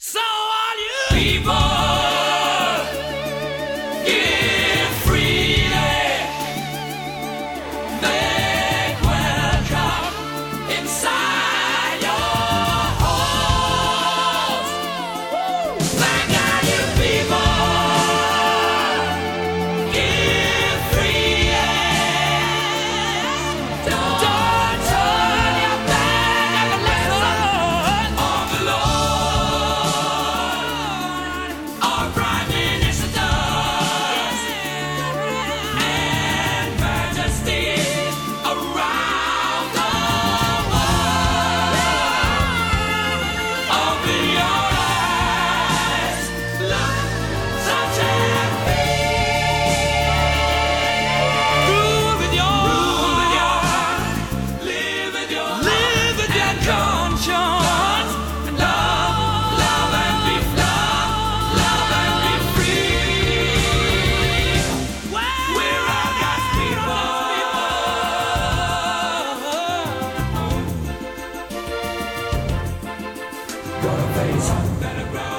So all you people give freely, make welcome inside your halls. Thank all you people give freely. Don't turn your back on the lesson of the Lord. Our Prime Minister does, and majesties around the world. Open your eyes, look, touch and feel. Rule with your heart, live with your conscience. Love and be love and be free. We're all God's people. Gonna face better ground.